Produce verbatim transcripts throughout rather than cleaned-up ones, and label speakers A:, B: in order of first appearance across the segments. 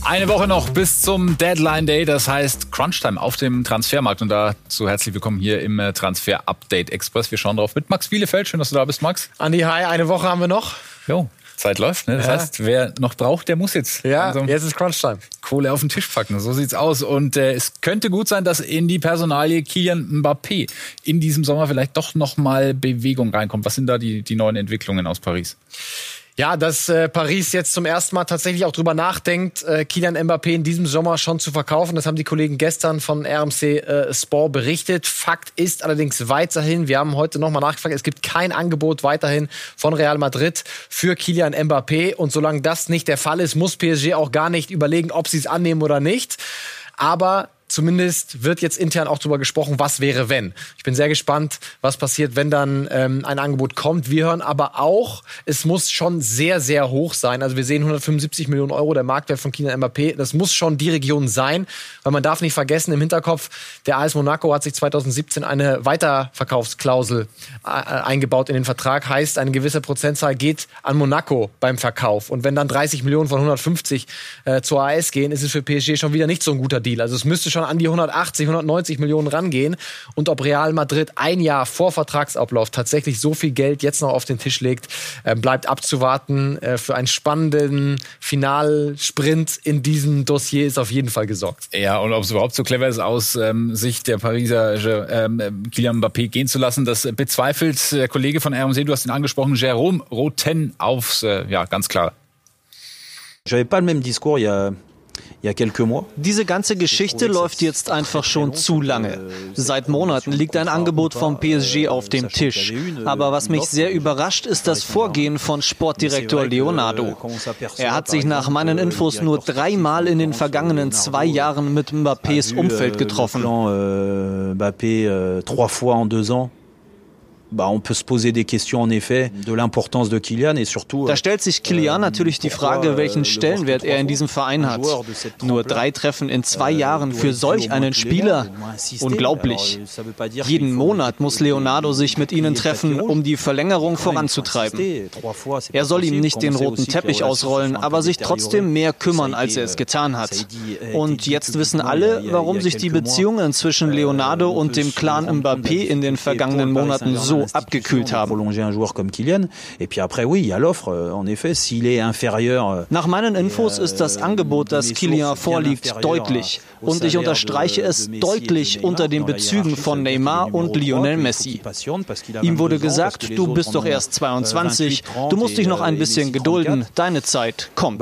A: Eine Woche noch bis zum Deadline Day, das heißt Crunchtime auf dem Transfermarkt. Und dazu herzlich willkommen hier im Transfer Update Express. Wir schauen drauf mit Max Bielefeld. Schön, dass du da bist, Max.
B: Andi, hi, eine Woche haben wir noch.
A: Jo, Zeit läuft. Ne? Das ja. heißt, wer noch braucht, der muss jetzt.
B: Ja, jetzt ist Crunchtime.
A: Kohle auf den Tisch packen, so sieht's aus. Und äh, es könnte gut sein, dass in die Personalie Kylian Mbappé in diesem Sommer vielleicht doch noch mal Bewegung reinkommt. Was sind da die, die neuen Entwicklungen aus Paris?
B: Ja, dass äh, Paris jetzt zum ersten Mal tatsächlich auch drüber nachdenkt, äh, Kylian Mbappé in diesem Sommer schon zu verkaufen. Das haben die Kollegen gestern von R M C äh, Sport berichtet. Fakt ist allerdings weiterhin, wir haben heute nochmal nachgefragt, es gibt kein Angebot weiterhin von Real Madrid für Kylian Mbappé. Und solange das nicht der Fall ist, muss P S G auch gar nicht überlegen, ob sie es annehmen oder nicht. Aber zumindest wird jetzt intern auch darüber gesprochen, was wäre, wenn. Ich bin sehr gespannt, was passiert, wenn dann ähm, ein Angebot kommt. Wir hören aber auch, es muss schon sehr, sehr hoch sein. Also wir sehen hundertfünfundsiebzig Millionen Euro, der Marktwert von Kylian Mbappé. Das muss schon die Region sein, weil man darf nicht vergessen, im Hinterkopf, der A S Monaco hat sich zweitausendsiebzehn eine Weiterverkaufsklausel äh, eingebaut in den Vertrag. Heißt, eine gewisse Prozentzahl geht an Monaco beim Verkauf. Und wenn dann dreißig Millionen von hundertfünfzig äh, zur A S gehen, ist es für P S G schon wieder nicht so ein guter Deal. Also es müsste schon an die hundertachtzig, hundertneunzig Millionen rangehen. Und ob Real Madrid ein Jahr vor Vertragsablauf tatsächlich so viel Geld jetzt noch auf den Tisch legt, äh, bleibt abzuwarten. Äh, für einen spannenden Finalsprint in diesem Dossier ist auf jeden Fall gesorgt.
A: Ja, und ob es überhaupt so clever ist, aus ähm, Sicht der Pariser ähm, Kylian Mbappé gehen zu lassen, das bezweifelt der Kollege von R M C, du hast ihn angesprochen, Jérôme Roten aufs, äh, ja, ganz klar.
C: J'avais pas le même discours il y a
D: Diese ganze Geschichte läuft jetzt einfach schon zu lange. Seit Monaten liegt ein Angebot vom P S G auf dem Tisch. Aber was mich sehr überrascht, ist das Vorgehen von Sportdirektor Leonardo. Er hat sich nach meinen Infos nur dreimal in den vergangenen zwei Jahren mit Mbappés Umfeld getroffen.
C: Bah, on peut se poser des questions en effet de l'importance de Kylian et surtout.
D: Da stellt sich Kylian natürlich die Frage, welchen Stellenwert er in diesem Verein hat. Nur drei Treffen in zwei Jahren für solch einen Spieler? Unglaublich. Jeden Monat muss Leonardo sich mit ihnen treffen, um die Verlängerung voranzutreiben. Er soll ihm nicht den roten Teppich ausrollen, aber sich trotzdem mehr kümmern, als er es getan hat. Und jetzt wissen alle, warum sich die Beziehungen zwischen Leonardo und dem Clan Mbappé in den vergangenen Monaten so abgekühlt haben. Nach meinen Infos ist das Angebot, das Kylian vorliegt, deutlich. Und ich unterstreiche es deutlich unter den Bezügen von Neymar und Lionel Messi. Ihm wurde gesagt, du bist doch erst zweiundzwanzig, du musst dich noch ein bisschen gedulden, deine Zeit kommt.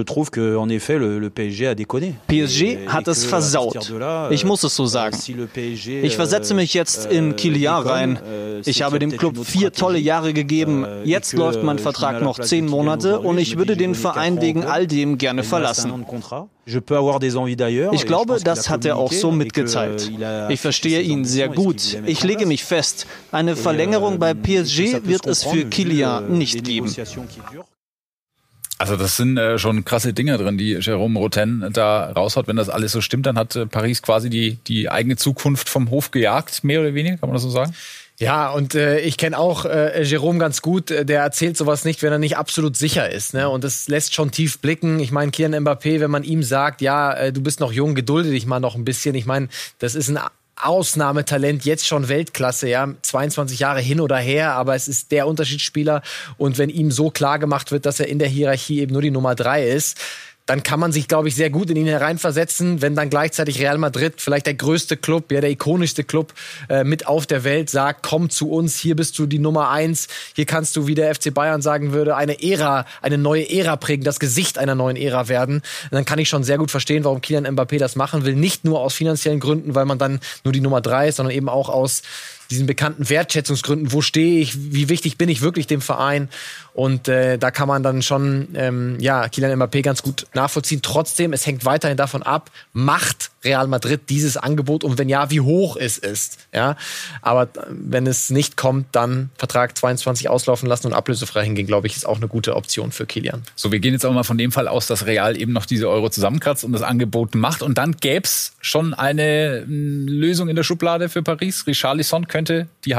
D: P S G hat es versaut. Ich muss es so sagen. Ich versetze mich jetzt in Kylian rein. Ich habe dem Club vier tolle Jahre gegeben. Jetzt läuft mein Vertrag noch zehn Monate und ich würde den Verein wegen all dem gerne verlassen. Ich glaube, das hat er auch so mitgeteilt. Ich verstehe ihn sehr gut. Ich lege mich fest, eine Verlängerung bei P S G wird es für Kylian nicht geben.
A: Also das sind äh, schon krasse Dinger drin, die Jérôme Roten da raushaut. Wenn das alles so stimmt, dann hat äh, Paris quasi die, die eigene Zukunft vom Hof gejagt, mehr oder weniger, kann man das so sagen?
B: Ja, und äh, ich kenne auch äh, Jérôme ganz gut. Der erzählt sowas nicht, wenn er nicht absolut sicher ist. Ne? Und das lässt schon tief blicken. Ich meine, Kylian Mbappé, wenn man ihm sagt, ja, äh, du bist noch jung, gedulde dich mal noch ein bisschen. Ich meine, das ist ein Ausnahmetalent, jetzt schon Weltklasse, ja, zweiundzwanzig Jahre hin oder her, aber es ist der Unterschiedsspieler. Und wenn ihm so klar gemacht wird, dass er in der Hierarchie eben nur die Nummer drei ist, dann kann man sich, glaube ich, sehr gut in ihn hereinversetzen, wenn dann gleichzeitig Real Madrid, vielleicht der größte Club, ja, der ikonischste Club äh, mit auf der Welt, sagt, komm zu uns, hier bist du die Nummer eins, hier kannst du, wie der F C Bayern sagen würde, eine Ära, eine neue Ära prägen, das Gesicht einer neuen Ära werden. Und dann kann ich schon sehr gut verstehen, warum Kylian Mbappé das machen will. Nicht nur aus finanziellen Gründen, weil man dann nur die Nummer drei ist, sondern eben auch aus diesen bekannten Wertschätzungsgründen. Wo stehe ich? Wie wichtig bin ich wirklich dem Verein? Und äh, da kann man dann schon ähm, ja, Kylian Mbappé ganz gut nachvollziehen. Trotzdem, es hängt weiterhin davon ab, macht Real Madrid dieses Angebot und wenn ja, wie hoch es ist. Ja? Aber wenn es nicht kommt, dann Vertrag zweiundzwanzig auslaufen lassen und ablösefrei hingehen, glaube ich, ist auch eine gute Option für Kylian.
A: So, wir gehen jetzt auch mal von dem Fall aus, dass Real eben noch diese Euro zusammenkratzt und das Angebot macht. Und dann gäbe es schon eine Lösung in der Schublade für Paris. Richarlison könnte die heißen?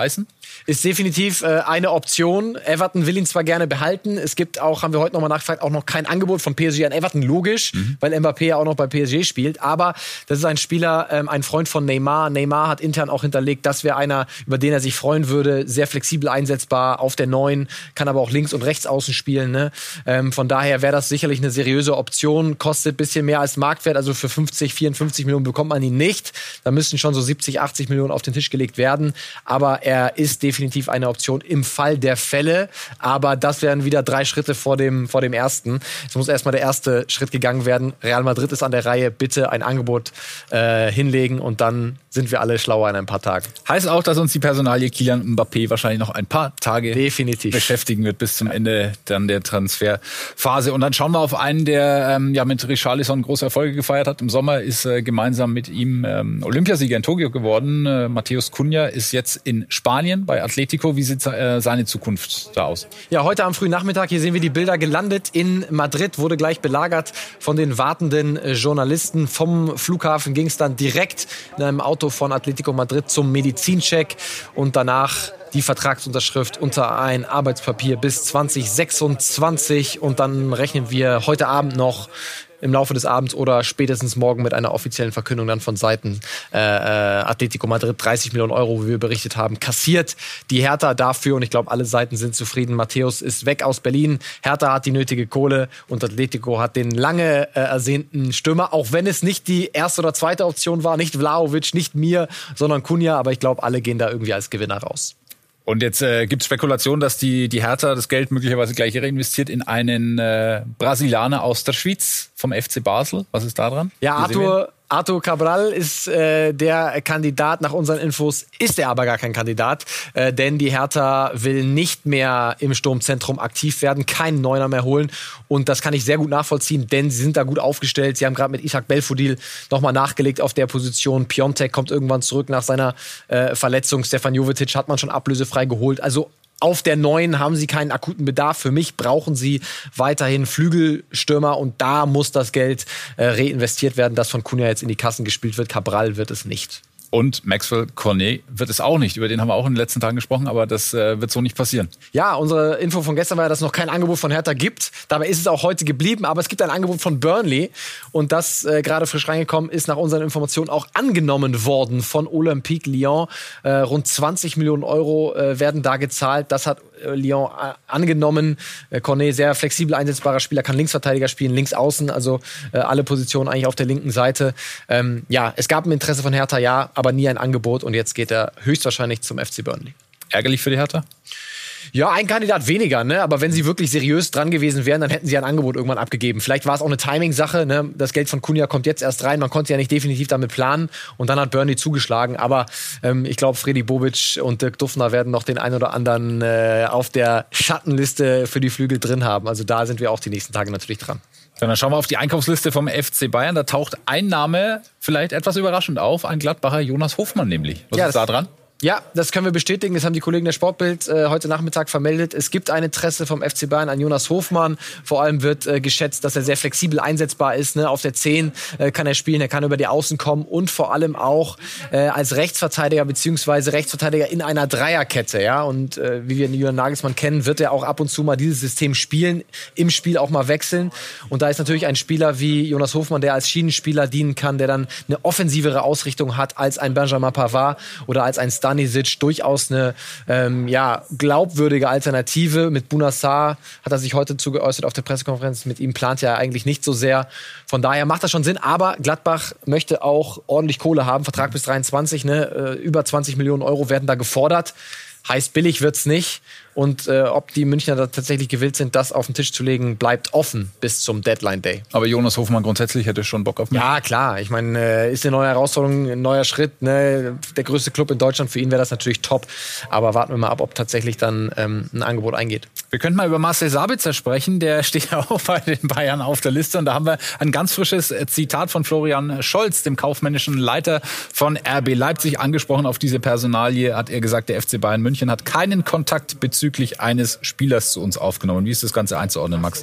B: Ist definitiv äh, eine Option. Everton will ihn zwar gerne behalten. Es gibt auch, haben wir heute nochmal nachgefragt, auch noch kein Angebot von P S G an Everton. Logisch, mhm. weil Mbappé ja auch noch bei P S G spielt. Aber das ist ein Spieler, ähm, ein Freund von Neymar. Neymar hat intern auch hinterlegt, das wäre einer, über den er sich freuen würde. Sehr flexibel einsetzbar auf der Neun, kann aber auch links und rechts außen spielen. Ne? Ähm, von daher wäre das sicherlich eine seriöse Option. Kostet ein bisschen mehr als Marktwert. Also für fünfzig, vierundfünfzig Millionen bekommt man ihn nicht. Da müssten schon so siebzig, achtzig Millionen auf den Tisch gelegt werden. Aber er ist definitiv definitiv eine Option im Fall der Fälle, aber das wären wieder drei Schritte vor dem, vor dem ersten. Es muss erstmal der erste Schritt gegangen werden. Real Madrid ist an der Reihe, bitte ein Angebot äh, hinlegen und dann sind wir alle schlauer in ein paar Tagen.
A: Heißt auch, dass uns die Personalie Kylian Mbappé wahrscheinlich noch ein paar Tage
B: definitiv
A: beschäftigen wird bis zum Ende dann der Transferphase. Und dann schauen wir auf einen, der ähm, ja mit Richarlison große Erfolge gefeiert hat. Im Sommer ist äh, gemeinsam mit ihm ähm, Olympiasieger in Tokio geworden. Äh, Matheus Cunha ist jetzt in Spanien bei Atletico. Wie sieht äh, seine Zukunft da aus?
B: Ja, heute am frühen Nachmittag, hier sehen wir die Bilder, gelandet in Madrid, wurde gleich belagert von den wartenden äh, Journalisten. Vom Flughafen ging es dann direkt in einem Auto von Atletico Madrid zum Medizincheck und danach die Vertragsunterschrift unter ein Arbeitspapier bis zwanzig sechsundzwanzig und dann rechnen wir heute Abend noch im Laufe des Abends oder spätestens morgen mit einer offiziellen Verkündung dann von Seiten äh, Atletico Madrid. dreißig Millionen Euro, wie wir berichtet haben, kassiert die Hertha dafür und ich glaube, alle Seiten sind zufrieden. Matthäus ist weg aus Berlin, Hertha hat die nötige Kohle und Atletico hat den lange äh, ersehnten Stürmer, auch wenn es nicht die erste oder zweite Option war, nicht Vlahovic, nicht mir, sondern Cunha, aber ich glaube, alle gehen da irgendwie als Gewinner raus.
A: Und jetzt äh, gibt es Spekulationen, dass die, die Hertha das Geld möglicherweise gleich reinvestiert in einen äh, Brasilianer aus der Schweiz vom F C Basel. Was ist da dran?
B: Ja, Arthur, Arthur Cabral ist äh, der Kandidat. Nach unseren Infos ist er aber gar kein Kandidat. Äh, denn die Hertha will nicht mehr im Sturmzentrum aktiv werden, keinen Neuner mehr holen. Und das kann ich sehr gut nachvollziehen, denn sie sind da gut aufgestellt. Sie haben gerade mit Ishak Belfodil nochmal nachgelegt auf der Position. Piontek kommt irgendwann zurück nach seiner äh, Verletzung. Stefan Jovetic hat man schon ablösefrei geholt. Also auf der Neuen haben sie keinen akuten Bedarf. Für mich brauchen sie weiterhin Flügelstürmer und da muss das Geld äh, reinvestiert werden, das von Cunha jetzt in die Kassen gespielt wird. Cabral wird es nicht.
A: Und Maxwell Cornet wird es auch nicht. Über den haben wir auch in den letzten Tagen gesprochen, aber das äh, wird so nicht passieren.
B: Ja, unsere Info von gestern war ja, dass es noch kein Angebot von Hertha gibt. Dabei ist es auch heute geblieben, aber es gibt ein Angebot von Burnley. Und das äh, gerade frisch reingekommen ist nach unseren Informationen auch angenommen worden von Olympique Lyon. Äh, rund zwanzig Millionen Euro äh, werden da gezahlt. Das hat äh, Lyon äh, angenommen. Äh, Cornet, sehr flexibel einsetzbarer Spieler, kann Linksverteidiger spielen, links außen, also äh, alle Positionen eigentlich auf der linken Seite. Ähm, ja, es gab ein Interesse von Hertha, ja, aber nie ein Angebot und jetzt geht er höchstwahrscheinlich zum F C Burnley.
A: Ärgerlich für die Hertha?
B: Ja, ein Kandidat weniger, ne? Aber wenn sie wirklich seriös dran gewesen wären, dann hätten sie ein Angebot irgendwann abgegeben. Vielleicht war es auch eine Timing-Sache, ne? Das Geld von Cunha kommt jetzt erst rein, man konnte ja nicht definitiv damit planen und dann hat Burnley zugeschlagen. Aber ähm, ich glaube, Freddy Bobic und Dirk Duffner werden noch den einen oder anderen äh, auf der Schattenliste für die Flügel drin haben. Also da sind wir auch die nächsten Tage natürlich dran.
A: Dann schauen wir auf die Einkaufsliste vom F C Bayern. Da taucht ein Name vielleicht etwas überraschend auf, ein Gladbacher Jonas Hofmann nämlich. Was
B: ja,
A: ist da dran?
B: Ja, das können wir bestätigen. Das haben die Kollegen der Sportbild äh, heute Nachmittag vermeldet. Es gibt ein Interesse vom F C Bayern an Jonas Hofmann. Vor allem wird äh, geschätzt, dass er sehr flexibel einsetzbar ist. Ne? Auf der zehn äh, kann er spielen, er kann über die Außen kommen und vor allem auch äh, als Rechtsverteidiger beziehungsweise Rechtsverteidiger in einer Dreierkette. Ja? Und äh, wie wir Julian Nagelsmann kennen, wird er auch ab und zu mal dieses System spielen, im Spiel auch mal wechseln. Und da ist natürlich ein Spieler wie Jonas Hofmann, der als Schienenspieler dienen kann, der dann eine offensivere Ausrichtung hat als ein Benjamin Pavard oder als ein Stanisic, durchaus eine ähm, ja, glaubwürdige Alternative. Mit Bounassar hat er sich heute zugeäußert auf der Pressekonferenz. Mit ihm plant er eigentlich nicht so sehr. Von daher macht das schon Sinn. Aber Gladbach möchte auch ordentlich Kohle haben. Vertrag bis dreiundzwanzig, ne? Über zwanzig Millionen Euro werden da gefordert. Heißt, billig wird's nicht. Und äh, ob die Münchner da tatsächlich gewillt sind, das auf den Tisch zu legen, bleibt offen bis zum Deadline Day.
A: Aber Jonas Hofmann grundsätzlich hätte schon Bock auf mich.
B: Ja, klar. Ich meine, äh, ist eine neue Herausforderung, ein neuer Schritt. Ne? Der größte Club in Deutschland, für ihn wäre das natürlich top. Aber warten wir mal ab, ob tatsächlich dann ähm, ein Angebot eingeht.
A: Wir könnten mal über Marcel Sabitzer sprechen. Der steht ja auch bei den Bayern auf der Liste. Und da haben wir ein ganz frisches Zitat von Florian Scholz, dem kaufmännischen Leiter von R B Leipzig, angesprochen auf diese Personalie. Hat er gesagt, der F C Bayern München hat keinen Kontakt bezüglich eines Spielers zu uns aufgenommen. Wie ist das Ganze einzuordnen, Max?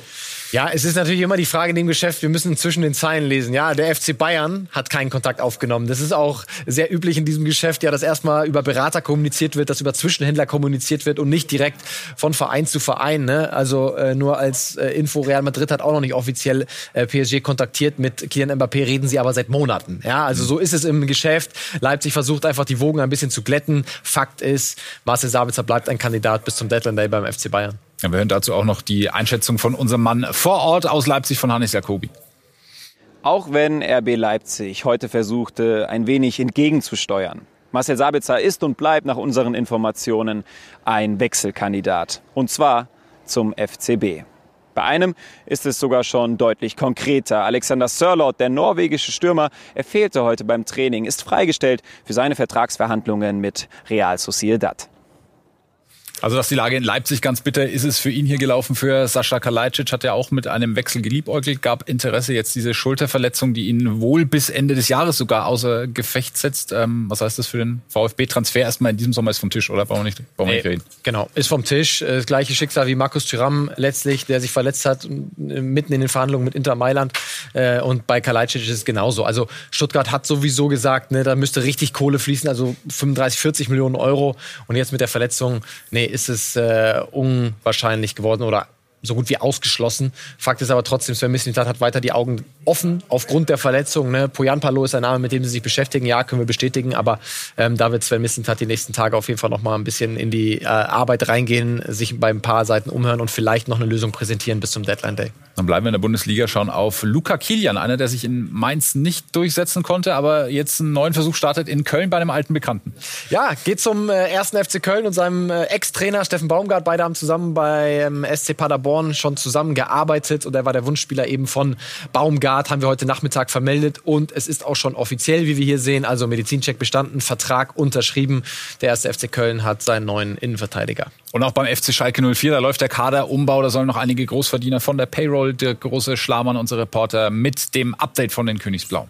B: Ja, es ist natürlich immer die Frage in dem Geschäft, wir müssen zwischen den Zeilen lesen. Ja, der F C Bayern hat keinen Kontakt aufgenommen. Das ist auch sehr üblich in diesem Geschäft, ja, dass erstmal über Berater kommuniziert wird, dass über Zwischenhändler kommuniziert wird und nicht direkt von Verein zu Verein. Ne? Also äh, nur als äh, Info, Real Madrid hat auch noch nicht offiziell äh, P S G kontaktiert. Mit Kylian Mbappé reden sie aber seit Monaten. Ja, also so ist es im Geschäft. Leipzig versucht einfach die Wogen ein bisschen zu glätten. Fakt ist, Marcel Sabitzer bleibt ein Kandidat bis zum Deadline Day beim F C Bayern.
A: Ja, wir hören dazu auch noch die Einschätzung von unserem Mann vor Ort aus Leipzig, von Hannes Jacobi.
E: Auch wenn R B Leipzig heute versuchte, ein wenig entgegenzusteuern. Marcel Sabitzer ist und bleibt nach unseren Informationen ein Wechselkandidat. Und zwar zum F C B. Bei einem ist es sogar schon deutlich konkreter. Alexander Sørloth, der norwegische Stürmer, er fehlte heute beim Training, ist freigestellt für seine Vertragsverhandlungen mit Real Sociedad.
A: Also, dass die Lage in Leipzig ganz bitter ist, es für ihn hier gelaufen. Für Sascha Kalajdzic hat er auch mit einem Wechsel geliebäugelt, gab Interesse. Jetzt diese Schulterverletzung, die ihn wohl bis Ende des Jahres sogar außer Gefecht setzt. Ähm, was heißt das für den VfB-Transfer? Erstmal in diesem Sommer ist vom Tisch, oder? Brauchen wir nicht, brauchen wir nicht reden.
B: Genau, ist vom Tisch. Das gleiche Schicksal wie Markus Thuram letztlich, der sich verletzt hat, mitten in den Verhandlungen mit Inter Mailand. Und bei Kalajdzic ist es genauso. Also Stuttgart hat sowieso gesagt, ne, da müsste richtig Kohle fließen, also fünfunddreißig, vierzig Millionen Euro. Und jetzt mit der Verletzung, nee, ist es äh, unwahrscheinlich geworden oder so gut wie ausgeschlossen. Fakt ist aber trotzdem, Sven Mislintat hat weiter die Augen offen aufgrund der Verletzung. Ne? Poyanpalo ist ein Name, mit dem sie sich beschäftigen. Ja, können wir bestätigen. Aber ähm, da wird Sven Mislintat die nächsten Tage auf jeden Fall noch mal ein bisschen in die äh, Arbeit reingehen, sich bei ein paar Seiten umhören und vielleicht noch eine Lösung präsentieren bis zum Deadline Day.
A: Dann bleiben wir in der Bundesliga, schauen auf Luca Kilian, einer, der sich in Mainz nicht durchsetzen konnte, aber jetzt einen neuen Versuch startet in Köln bei einem alten Bekannten.
B: Ja, geht zum äh, ersten F C Köln und seinem äh, Ex-Trainer Steffen Baumgart. Beide haben zusammen beim S C Paderborn schon zusammengearbeitet und er war der Wunschspieler eben von Baumgart, haben wir heute Nachmittag vermeldet und es ist auch schon offiziell, wie wir hier sehen, also Medizincheck bestanden, Vertrag unterschrieben. Der erste F C Köln hat seinen neuen Innenverteidiger.
A: Und auch beim F C Schalke null vier, da läuft der Kaderumbau, da sollen noch einige Großverdiener von der Payroll, der große Schlamann, unser Reporter, mit dem Update von den Königsblauen.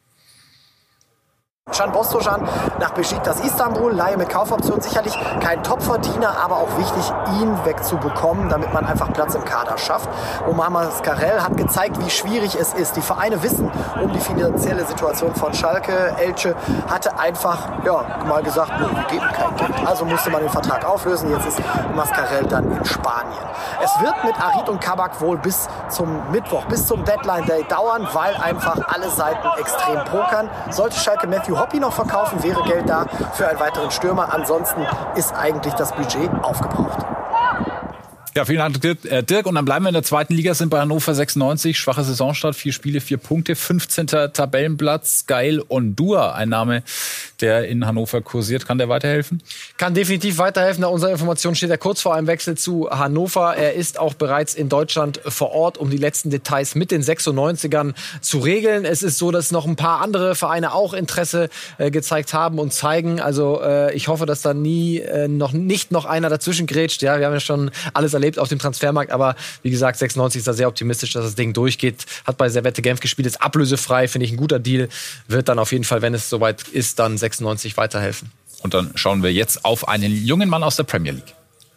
F: Can Bozdogan nach Beşiktaş Istanbul, Leihe mit Kaufoption, sicherlich kein Topverdiener, aber auch wichtig, ihn wegzubekommen, damit man einfach Platz im Kader schafft. Omar Mascarell hat gezeigt, wie schwierig es ist. Die Vereine wissen um die finanzielle Situation von Schalke. Elche hatte einfach ja, mal gesagt, nee, wir geben kein Geld. Also musste man den Vertrag auflösen. Jetzt ist Mascarell dann in Spanien. Es wird mit Arid und Kabak wohl bis zum Mittwoch, bis zum Deadline Day dauern, weil einfach alle Seiten extrem pokern. Sollte Schalke Matthew Hoppe noch verkaufen, wäre Geld da für einen weiteren Stürmer. Ansonsten ist eigentlich das Budget aufgebraucht.
A: Ja, vielen Dank, Dirk. Und dann bleiben wir in der zweiten Liga, sind bei Hannover sechsundneunzig. Schwache Saisonstart, vier Spiele, vier Punkte, fünfzehnter Tabellenplatz. Geil Ondua, ein Name, der in Hannover kursiert. Kann der weiterhelfen?
B: Kann definitiv weiterhelfen. Nach unserer Information steht er kurz vor einem Wechsel zu Hannover. Er ist auch bereits in Deutschland vor Ort, um die letzten Details mit den sechsundneunzigern zu regeln. Es ist so, dass noch ein paar andere Vereine auch Interesse äh, gezeigt haben und zeigen. Also äh, ich hoffe, dass da nie äh, noch nicht noch einer dazwischen grätscht. Ja, wir haben ja schon alles erlebt auf dem Transfermarkt, aber wie gesagt, sechsundneunzig ist da sehr optimistisch, dass das Ding durchgeht. Hat bei Servette Genf gespielt, ist ablösefrei, finde ich ein guter Deal. Wird dann auf jeden Fall, wenn es soweit ist, dann sechsundneunzig weiterhelfen.
A: Und dann schauen wir jetzt auf einen jungen Mann aus der Premier League.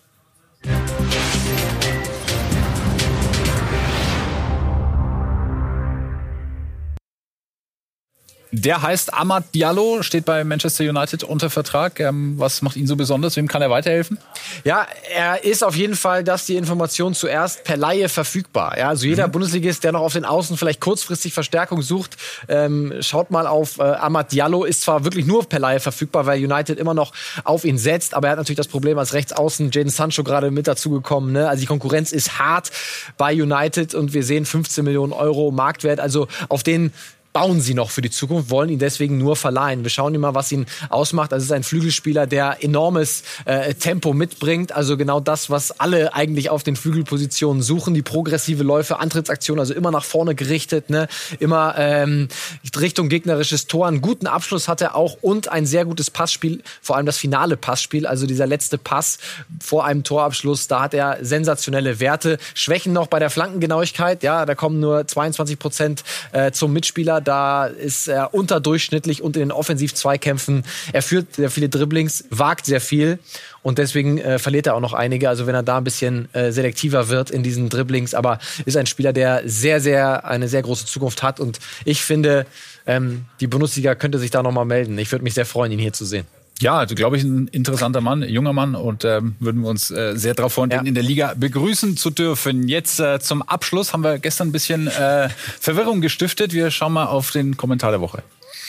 A: Der heißt Amad Diallo, steht bei Manchester United unter Vertrag. Ähm, was macht ihn so besonders? Wem kann er weiterhelfen?
B: Ja, er ist auf jeden Fall, dass die Information zuerst per Leihe verfügbar. Ja, also jeder mhm. Bundesligist, der noch auf den Außen vielleicht kurzfristig Verstärkung sucht, ähm, schaut mal auf äh, Amad Diallo. Ist zwar wirklich nur per Leihe verfügbar, weil United immer noch auf ihn setzt, aber er hat natürlich das Problem als Rechtsaußen, Jadon Sancho gerade mit dazugekommen. Ne? Also die Konkurrenz ist hart bei United und wir sehen fünfzehn Millionen Euro Marktwert. Also auf den bauen sie noch für die Zukunft, wollen ihn deswegen nur verleihen. Wir schauen immer, was ihn ausmacht. Also es ist ein Flügelspieler, der enormes äh, Tempo mitbringt. Also genau das, was alle eigentlich auf den Flügelpositionen suchen. Die progressive Läufe, Antrittsaktion, also immer nach vorne gerichtet, ne? Immer ähm, Richtung gegnerisches Tor. Einen guten Abschluss hat er auch und ein sehr gutes Passspiel, vor allem das finale Passspiel, also dieser letzte Pass vor einem Torabschluss. Da hat er sensationelle Werte. Schwächen noch bei der Flankengenauigkeit. Ja, da kommen nur zweiundzwanzig Prozent äh, zum Mitspieler. Da ist er unterdurchschnittlich und in den Offensiv-Zweikämpfen. Er führt sehr viele Dribblings, wagt sehr viel. Und deswegen äh, verliert er auch noch einige. Also wenn er da ein bisschen äh, selektiver wird in diesen Dribblings. Aber ist ein Spieler, der sehr, sehr, eine sehr große Zukunft hat. Und ich finde, ähm, die Bundesliga könnte sich da nochmal melden. Ich würde mich sehr freuen, ihn hier zu sehen.
A: Ja, also, glaube ich, ein interessanter Mann, junger Mann und ähm, würden wir uns äh, sehr darauf freuen, ja. den in der Liga begrüßen zu dürfen. Jetzt äh, zum Abschluss haben wir gestern ein bisschen äh, Verwirrung gestiftet. Wir schauen mal auf den Kommentar der Woche.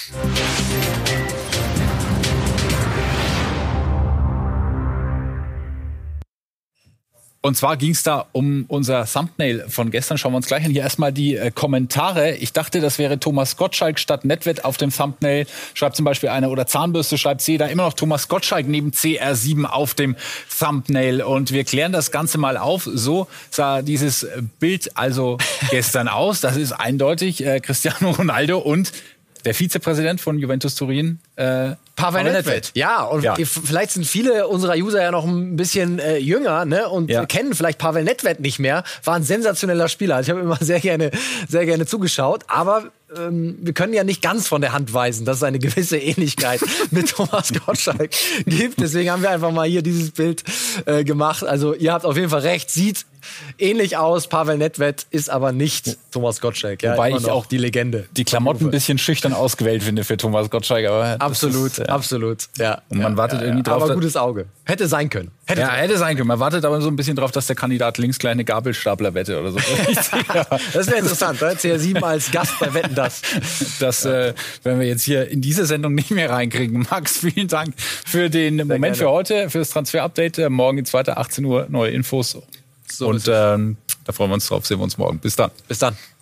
A: Und zwar ging es da um unser Thumbnail von gestern. Schauen wir uns gleich an. Hier erstmal die äh, Kommentare. Ich dachte, das wäre Thomas Gottschalk statt Nedved auf dem Thumbnail. Schreibt zum Beispiel einer, oder Zahnbürste, schreibt sie da immer noch Thomas Gottschalk neben C R sieben auf dem Thumbnail. Und wir klären das Ganze mal auf. So sah dieses Bild also gestern aus. Das ist eindeutig äh, Cristiano Ronaldo und der Vizepräsident von Juventus Turin, äh,
B: Pavel Nedved. Ja, und ja. vielleicht sind viele unserer User ja noch ein bisschen äh, jünger, ne, und ja. kennen vielleicht Pavel Nedved nicht mehr. War ein sensationeller Spieler. Ich habe immer sehr gerne, sehr gerne zugeschaut. Aber ähm, wir können ja nicht ganz von der Hand weisen, dass es eine gewisse Ähnlichkeit mit Thomas Gottschalk gibt. Deswegen haben wir einfach mal hier dieses Bild äh, gemacht. Also ihr habt auf jeden Fall recht. Sieht ähnlich aus. Pavel Nedved ist aber nicht Thomas Gottschalk. Ja,
A: wobei ich auch
B: die Legende.
A: Die Klamotten ein bisschen schüchtern ausgewählt finde für Thomas Gottschalk. Aber
B: absolut,
A: ist, ja.
B: absolut. Ja.
A: Und man
B: ja,
A: wartet
B: ja,
A: irgendwie drauf.
B: Aber gutes Auge. Hätte sein können.
A: Hätte ja, hätte sein können. Man wartet aber so ein bisschen drauf, dass der Kandidat links kleine Gabelstapler-Wette oder so.
B: ja, das wäre interessant. Ne? C R sieben als Gast bei Wetten, das.
A: Das äh, werden wir jetzt hier in diese Sendung nicht mehr reinkriegen. Max, vielen Dank für den Sehr Moment gerne. für heute, für das Transfer-Update. Morgen geht's weiter, achtzehn Uhr, neue Infos. So und ähm, da freuen wir uns drauf. Sehen wir uns morgen. Bis dann.
B: Bis dann.